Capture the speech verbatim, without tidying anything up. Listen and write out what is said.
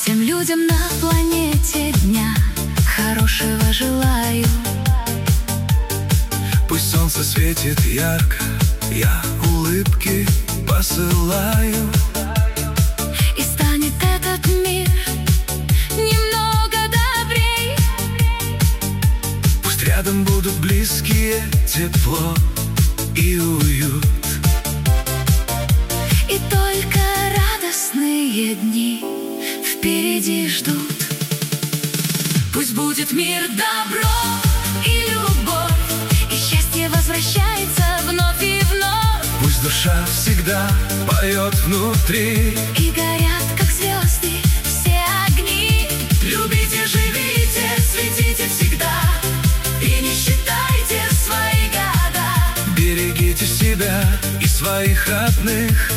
Всем людям на планете дня хорошего желаю. Пусть солнце светит ярко, я улыбки посылаю. И станет этот мир немного добрей. Пусть рядом будут близкие, тепло и уют. И только радостные дни впереди ждут. Пусть будет мир, добро и любовь, и счастье возвращается вновь и вновь. Пусть душа всегда поет внутри, и горят, как звезды, все огни. Любите, живите, светите всегда, и не считайте свои года. берегите себя и своих родных.